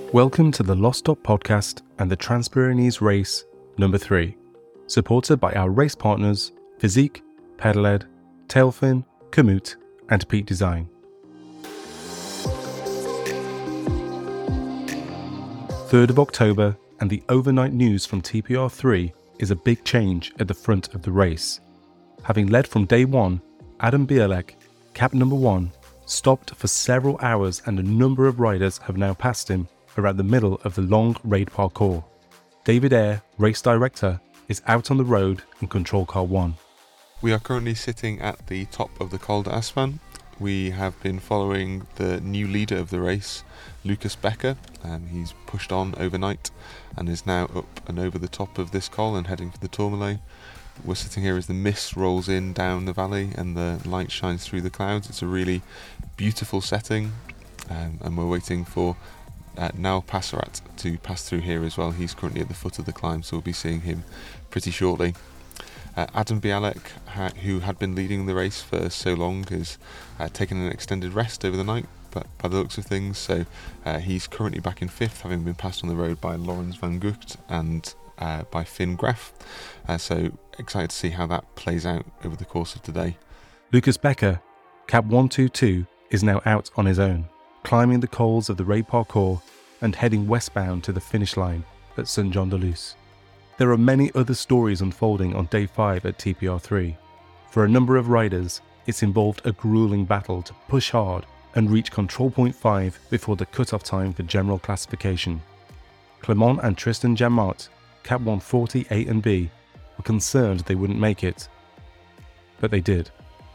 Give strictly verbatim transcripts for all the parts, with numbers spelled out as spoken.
Welcome to the Lost Stop podcast and the Transpyrenees race number three, supported by our race partners Physique, Pedaled, Tailfin, Komoot and Peak Design. third of October, and the overnight news from T P R three is a big change at the front of the race. Having led from day one, Adam Bialek, cap number one, stopped for several hours and a number of riders have now passed him around the middle of the long raid parcours. David Eyre, race director, is out on the road in control car one. We are currently sitting at the top of the Col d'Aspin. We have been following the new leader of the race, Lucas Becker. Um, he's pushed on overnight and is now up and over the top of this col and heading for the Tourmalet. We're sitting here as the mist rolls in down the valley and the light shines through the clouds. It's a really beautiful setting, um, and we're waiting for uh, Noel Passerat to pass through here as well. He's currently at the foot of the climb, so we'll be seeing him pretty shortly. Uh, Adam Bialek, ha- who had been leading the race for so long, has uh, taken an extended rest over the night, but by the looks of things, so uh, he's currently back in fifth, having been passed on the road by Laurens van Gucht and uh, by Finn Graf. Uh, so excited to see how that plays out over the course of today. Lucas Becker, cap one two two, is now out on his own, climbing the cols of the raid parcours and heading westbound to the finish line at Saint-Jean-de-Luz. There are many other stories unfolding on day five at T P R three. For a number of riders, it's involved a grueling battle to push hard and reach control point five before the cut-off time for general classification. Clement and Tristan Jamart, cap one forty A and B, were concerned they wouldn't make it. But they did.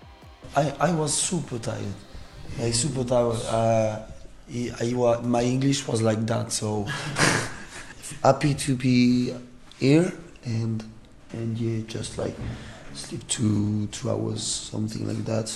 I, I was super tired. Like super tired. Uh, I, I, wa- my English was like that, so happy to be here and and yeah, just like sleep two two hours, something like that.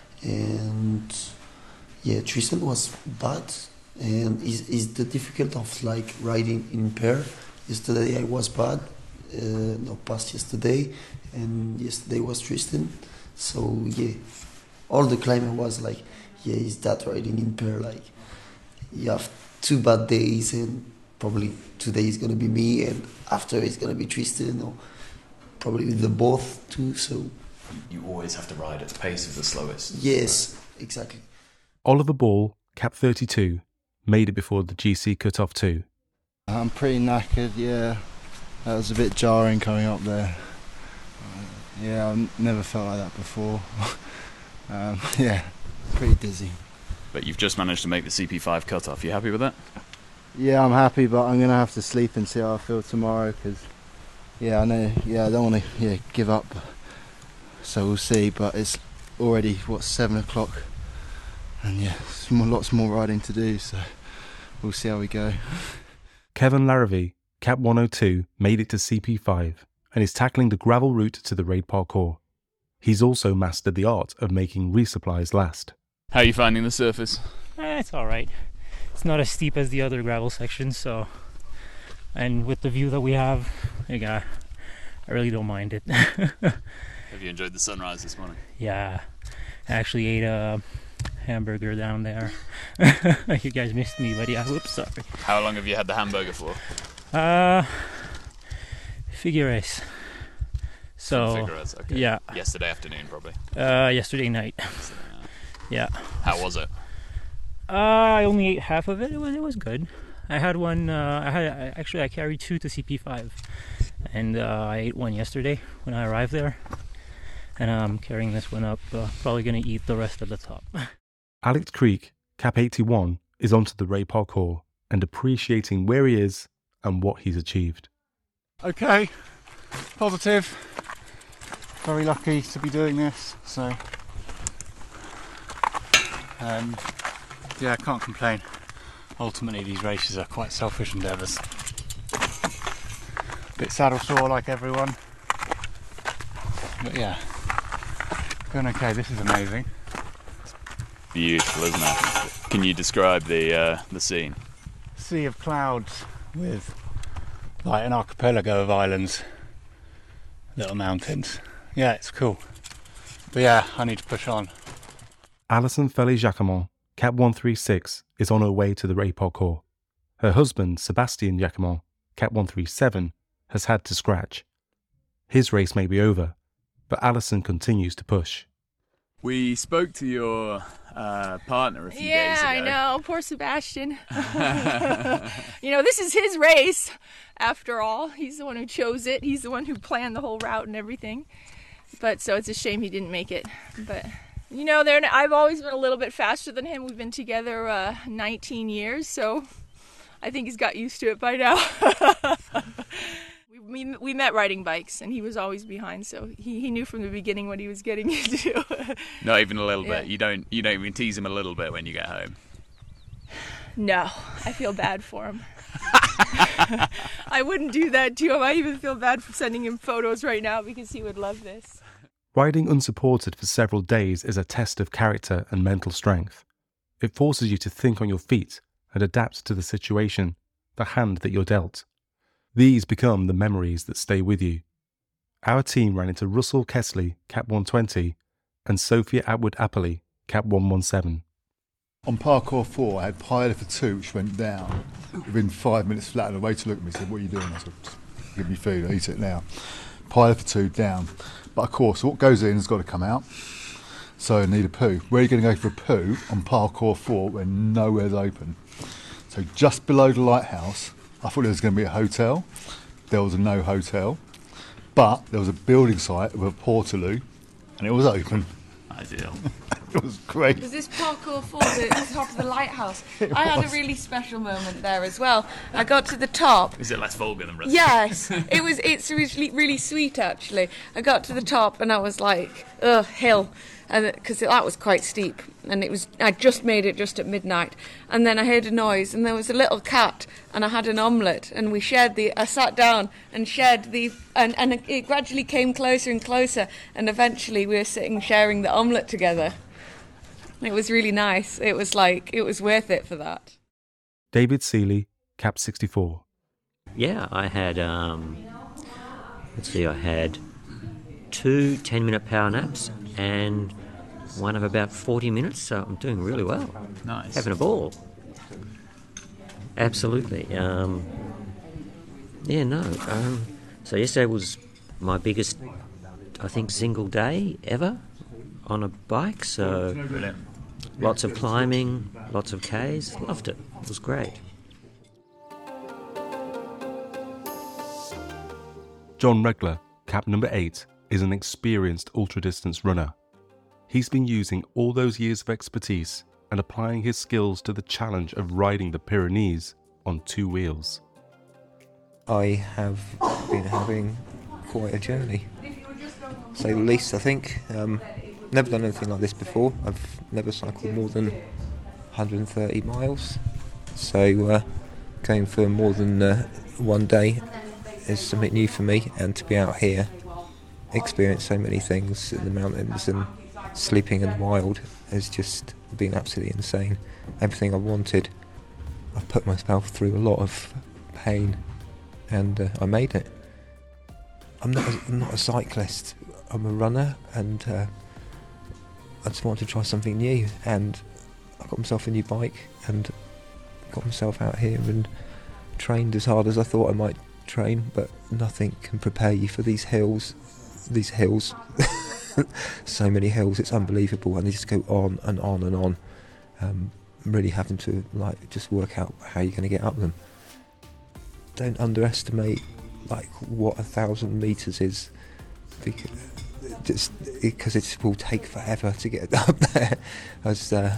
And yeah, Tristan was bad, and is is the difficult of like riding in pair. Yesterday I was bad, uh, no past yesterday, and yesterday was Tristan. So yeah, all the climber was like, yeah, is that riding in pair? Like you have two bad days, and probably today is gonna be me, and after it's gonna be Tristan, or probably the both too. So you always have to ride at the pace of the slowest. Yes, exactly. Oliver Ball, cap thirty-two, made it before the G C cut-off too. I'm pretty knackered, yeah. That was a bit jarring coming up there. Uh, yeah, I've never felt like that before. um, yeah, pretty dizzy. But you've just managed to make the C P five cut-off. You happy with that? Yeah, I'm happy, but I'm going to have to sleep and see how I feel tomorrow, because, yeah, I know, yeah, I don't want to yeah, give up. So we'll see, but it's already, what, seven o'clock, and yeah, some, lots more riding to do, so we'll see how we go. Kevin Larrivee, cap one oh two, made it to C P five and is tackling the gravel route to the raid parcours. He's also mastered the art of making resupplies last. How are you finding the surface? Eh, it's alright. It's not as steep as the other gravel sections, so, and with the view that we have, I, got, I really don't mind it. Have you enjoyed the sunrise this morning? Yeah, I actually ate a hamburger down there. You guys missed me, but yeah, whoops, sorry. How long have you had the hamburger for? Uh, Figueres. So, Figueres, okay. Yeah. Yesterday afternoon, probably. Uh, yesterday night. Yeah. How was it? Uh, I only ate half of it. It was it was good. I had one. Uh, I had I, actually I carried two to C P five, and uh, I ate one yesterday when I arrived there, and I'm carrying this one up. Uh, probably gonna eat the rest of the top. Alex Creek, cap eighty-one, is onto the raid parcours and appreciating where he is and what he's achieved. Okay, positive. Very lucky to be doing this, so um, yeah, I can't complain. Ultimately, these races are quite selfish endeavours. Bit saddle sore like everyone, but yeah, going okay. This is amazing. Beautiful, isn't it? Can you describe the uh, the scene? Sea of clouds with like an archipelago of islands, little mountains. Yeah, it's cool. But yeah, I need to push on. Alison Felly-Jacquemont, cap one three six, is on her way to the raid parcours. Her husband, Sebastian Jacquemont, Cap one three seven, has had to scratch. His race may be over, but Alison continues to push. We spoke to your uh, partner a few yeah, days ago. I know. Poor Sebastian. You know, this is his race, after all. He's the one who chose it. He's the one who planned the whole route and everything. But so it's a shame he didn't make it. But, you know, they're, I've always been a little bit faster than him. We've been together uh, nineteen years, so I think he's got used to it by now. We, we met riding bikes, and he was always behind, so he, he knew from the beginning what he was getting into. Not even a little Yeah. bit. You don't you don't even tease him a little bit when you get home. No, I feel bad for him. I wouldn't do that to him. I even feel bad for sending him photos right now because he would love this. Riding unsupported for several days is a test of character and mental strength. It forces you to think on your feet and adapt to the situation, the hand that you're dealt. These become the memories that stay with you. Our team ran into Russell Kessley, Cap one twenty, and Sophia Atwood-Apperley, Cap one seventeen. On parkour four, I had pilot for two, which went down. Within five minutes flat, and the waiter looked at me and said, "What are you doing?" I said, "Give me food, I'll eat it now." Pilot for two, down. But of course, what goes in has got to come out. So I need a poo. Where are you going to go for a poo on parkour four when nowhere's open? So just below the lighthouse, I thought there was going to be a hotel. There was no hotel. But there was a building site with a portaloo, and it was open. Ideal. It was great. Was this parkour for the top of the lighthouse? I had a really special moment there as well. I got to the top. Is it less vulgar than Russell? Yes, it was. It's really, really sweet actually. I got to the top and I was like, ugh, hill, and because that was quite steep, and it was. I just made it just at midnight, and then I heard a noise, and there was a little cat, and I had an omelette, and we shared the. I sat down and shared the, and and it gradually came closer and closer, and eventually we were sitting sharing the omelette together. It was really nice. It was like, it was worth it for that. David Seeley, Cap sixty-four. Yeah, I had, um, let's see, I had two ten-minute power naps and one of about forty minutes, so I'm doing really well. Nice. Having a ball. Absolutely. Um, yeah, no. Um, so yesterday was my biggest, I think, single day ever on a bike, so Brilliant. lots of climbing, lots of Ks, loved it, it was great. John Regler, Cap number eight, is an experienced ultra-distance runner. He's been using all those years of expertise and applying his skills to the challenge of riding the Pyrenees on two wheels. I have been having quite a journey, to say the least, I think. Um, never done anything like this before. I've never cycled more than one hundred thirty miles, so uh, going for more than uh, one day is something new for me, and to be out here, experience so many things in the mountains and sleeping in the wild has just been absolutely insane. Everything I wanted, I put myself through a lot of pain, and uh, I made it. I'm not a, I'm not a cyclist, I'm a runner, and uh, I just wanted to try something new, and I got myself a new bike and got myself out here and trained as hard as I thought I might train, but nothing can prepare you for these hills, these hills, so many hills, it's unbelievable, and they just go on and on and on. Um, really having to like just work out how you're going to get up them. Don't underestimate like what a thousand meters is, because just because it will take forever to get up there. As, uh,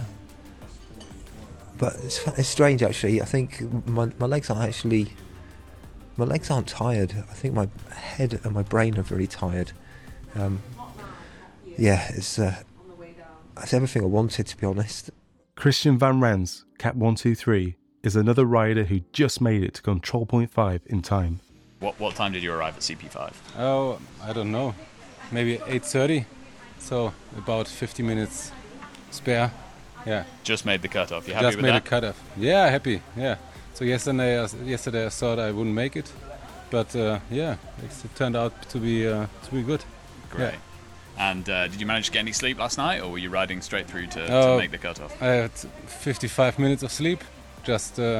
but it's, it's strange actually. I think my my legs aren't actually my legs aren't tired. I think my head and my brain are very tired. Um, yeah, it's uh, it's everything I wanted, to be honest. Christian Van Rens, Cap one two three, is another rider who just made it to Control Point five in time. What what time did you arrive at C P five? Oh, I don't know. Maybe eight thirty. So about fifty minutes spare. Yeah. Just made the cutoff. You happy Just with made that? a cutoff. Yeah, happy. Yeah. So yesterday, yesterday I thought I wouldn't make it, but uh, yeah, it turned out to be uh, to be good. Great. Yeah. And uh, did you manage to get any sleep last night, or were you riding straight through to, Oh, to make the cutoff? I had fifty-five minutes of sleep. Just uh,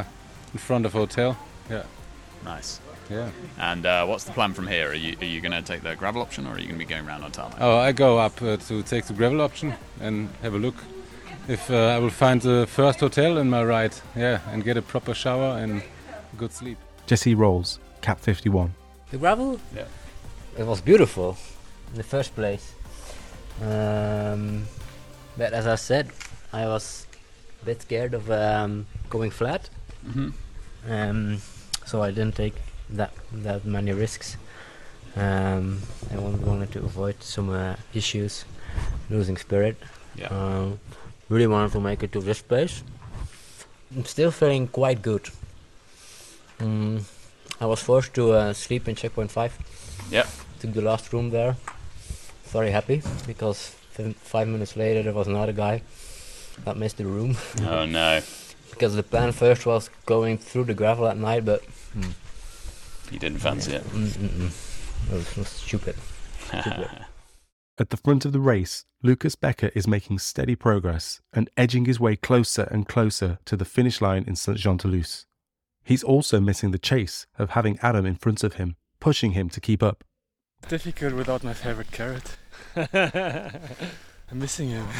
in front of a hotel. Yeah. Nice. Yeah. And uh, what's the plan from here? Are you are you going to take the gravel option, or are you going to be going around on tarmac? Oh, I go up uh, to take the gravel option and have a look if uh, I will find the first hotel in my ride. Yeah, and get a proper shower and good sleep. Jesse Rolls, Cap fifty-one. The gravel? Yeah. It was beautiful in the first place. Um, but as I said, I was a bit scared of um, going flat. Mm-hmm. Um, so I didn't take that that many risks. Um, I wa- wanted to avoid some uh, issues, losing spirit. Yeah. Um, really wanted to make it to this place. I'm still feeling quite good. Um, I was forced to uh, sleep in checkpoint five. Yeah. Took the last room there. Very happy because f- five minutes later there was another guy that missed the room. Oh no. Because the plan first was going through the gravel at night, but mm, You didn't fancy it. mm, mm, mm. It was, it was stupid. Stupid. At the front of the race, Lucas Becker is making steady progress and edging his way closer and closer to the finish line in Saint-Jean-de-Luz. He's also missing the chase of having Adam in front of him, pushing him to keep up. Difficult without my favorite carrot. I'm missing him.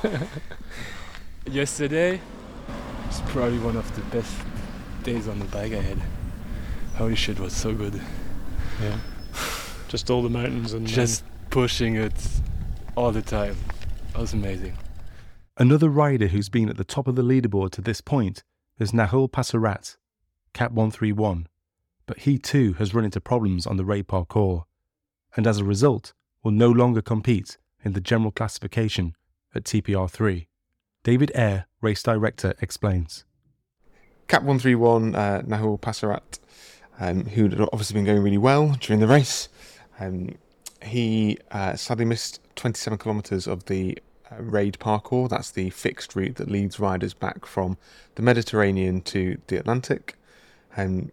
Yesterday was probably one of the best days on the bike I had. Holy shit, was so good. Yeah. Just all the mountains and just pushing it all the time. That was amazing. Another rider who's been at the top of the leaderboard to this point is Nahul Passerat, Cap one thirty-one, but he too has run into problems on the raid parcours, and as a result will no longer compete in the general classification at T P R three. David Eyre, race director, explains. Cap one thirty-one, uh, Nahul Passerat, um, who'd obviously been going really well during the race. Um, he uh, sadly missed twenty-seven kilometres of the uh, raid parcours. That's the fixed route that leads riders back from the Mediterranean to the Atlantic. Um,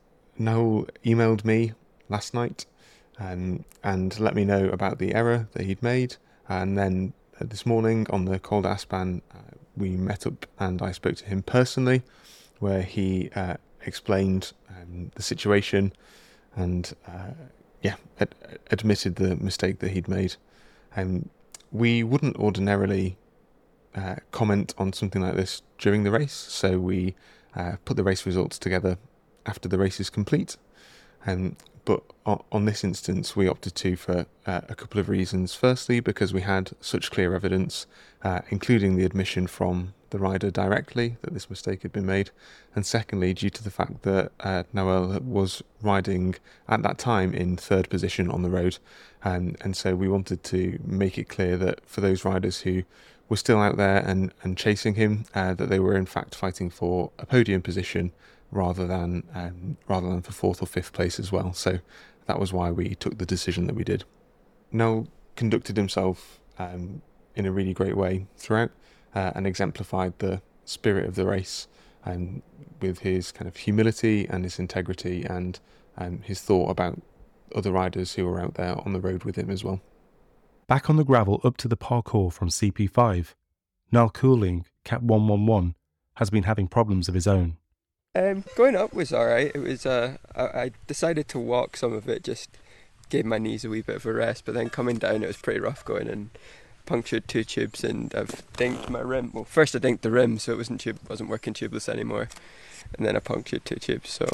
Nahul emailed me last night um, and let me know about the error that he'd made. And then uh, this morning on the Col d'Aspan, uh, we met up and I spoke to him personally, where he uh, explained um, the situation and uh, yeah, ad- admitted the mistake that he'd made. Um, we wouldn't ordinarily uh, comment on something like this during the race, so we uh, put the race results together after the race is complete. Um, but on, on this instance, we opted to for uh, a couple of reasons. Firstly, because we had such clear evidence, uh, including the admission from the rider directly that this mistake had been made, and secondly, due to the fact that uh, Noel was riding at that time in third position on the road, um, and so we wanted to make it clear that for those riders who were still out there and, and chasing him, uh, that they were in fact fighting for a podium position rather than um, rather than for fourth or fifth place as well. So that was why we took the decision that we did. Noel conducted himself um, in a really great way throughout. Uh, and exemplified the spirit of the race um, with his kind of humility and his integrity and um, his thought about other riders who were out there on the road with him as well. Back on the gravel up to the parcours from C P five, Niall Cooling, Cap one eleven, has been having problems of his own. Um, going up was alright. It was. Uh, I, I decided to walk some of it, just gave my knees a wee bit of a rest, but then coming down it was pretty rough going and punctured two tubes and I've dinked my rim. Well, first I dinked the rim so it wasn't tube, wasn't working tubeless anymore, and then I punctured two tubes. So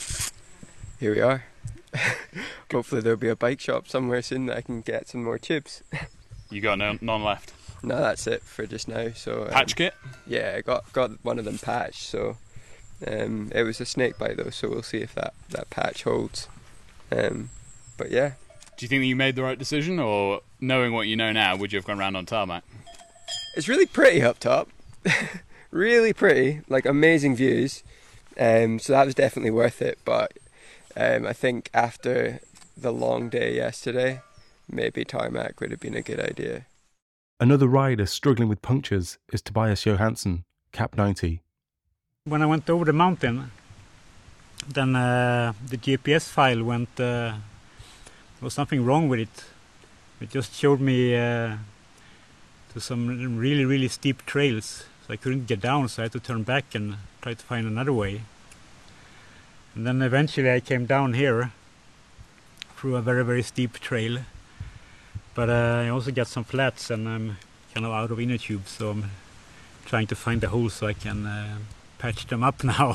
here we are. Hopefully there'll be a bike shop somewhere soon that I can get some more tubes. You got no, none left? No, that's it for just now. So um, patch kit? Yeah, I got got one of them patched. So um, it was a snake bite though, so we'll see if that that patch holds. Um, but yeah. Do you think that you made the right decision, or knowing what you know now, would you have gone round on tarmac? It's really pretty up top. Really pretty, like amazing views. Um, so that was definitely worth it. But um, I think after the long day yesterday, maybe tarmac would have been a good idea. Another rider struggling with punctures is Tobias Johansson, Cap ninety. When I went over the mountain, then uh, the G P S file went... Uh, There was something wrong with it. It just showed me uh, to some really, really steep trails. So I couldn't get down, so I had to turn back and try to find another way. And then eventually I came down here through a very, very steep trail. But uh, I also got some flats and I'm kind of out of inner tubes, so I'm trying to find the holes so I can uh, patch them up now.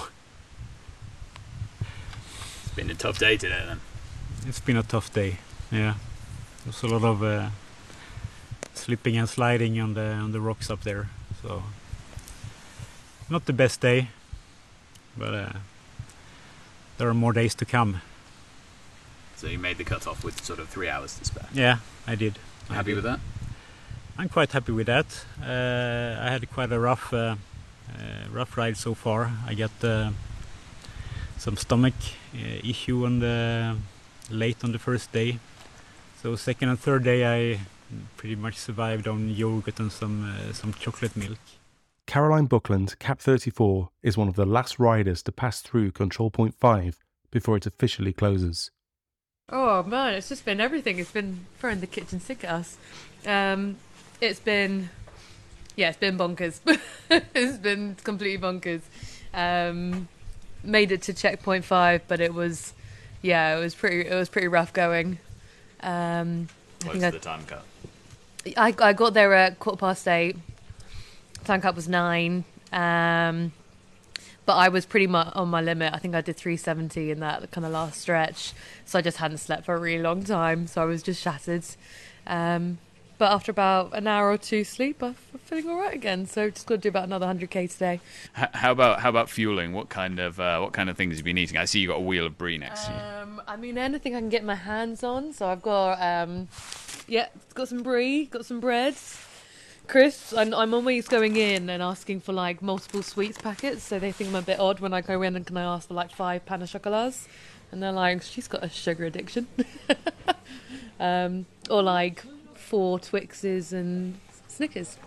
It's been a tough day today then. It's been a tough day, yeah. There's a lot of uh, slipping and sliding on the on the rocks up there, so not the best day, but uh, there are more days to come. So you made the cut-off with sort of three hours to spare? Yeah, I did. You happy I did. with that? I'm quite happy with that. Uh, I had quite a rough, uh, uh, rough ride so far. I got uh, some stomach uh, issue on the late on the first day. So second and third day I pretty much survived on yogurt and some uh, some chocolate milk. Caroline Buckland, Cap thirty-four, is one of the last riders to pass through Control Point five before it officially closes. Oh man, it's just been everything. It's been throwing the kitchen sink at us. Um, it's been, yeah, it's been bonkers. It's been completely bonkers. Um, made it to checkpoint five, but it was, yeah, it was pretty, it was pretty rough going. Um, I What's think the time cut? I I got there at quarter past eight. Time cut was nine. Um, but I was pretty much on my limit. I think I did three seventy in that kind of last stretch. So I just hadn't slept for a really long time. So I was just shattered. Um, but after about an hour or two sleep, I'm feeling all right again. So just got to do about another one hundred k today. H- how about how about fueling? What kind of uh, what kind of things have you been eating? I see you got a wheel of brie next to you. Um, I mean, anything I can get my hands on. So I've got, um, yeah, got some brie, got some bread, crisps. I'm, I'm always going in and asking for like multiple sweets packets. So they think I'm a bit odd when I go in and can I ask for like five pain au chocolats? And they're like, she's got a sugar addiction. um, or like four Twixes and Snickers.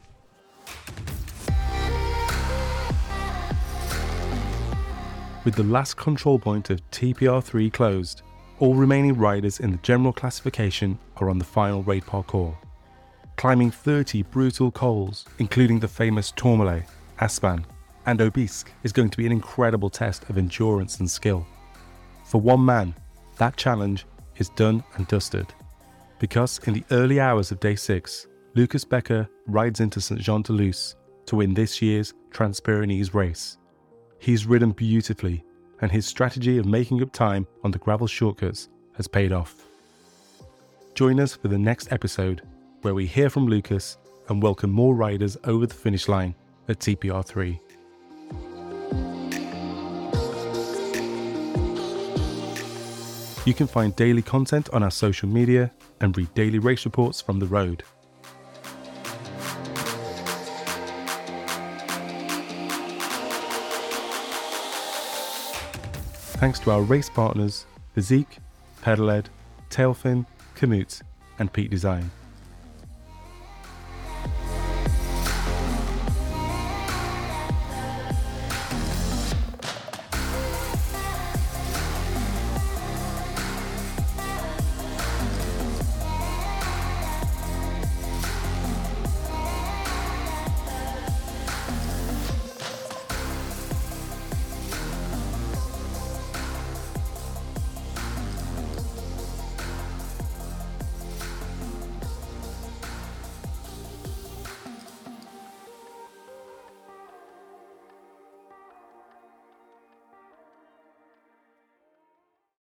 With the last control point of T P R three closed, all remaining riders in the general classification are on the final raid parkour. Climbing thirty brutal cols, including the famous Tourmalet, Aspan, and Obisque, is going to be an incredible test of endurance and skill. For one man, that challenge is done and dusted. Because in the early hours of day six, Lucas Becker rides into Saint-Jean-de-Luz to win this year's Trans-Pyrenees race. He's ridden beautifully, and his strategy of making up time on the gravel shortcuts has paid off. Join us for the next episode, where we hear from Lucas and welcome more riders over the finish line at T P R three. You can find daily content on our social media and read daily race reports from the road. Thanks to our race partners, Physique, Pedaled, Tailfin, Komoot, and Peak Design.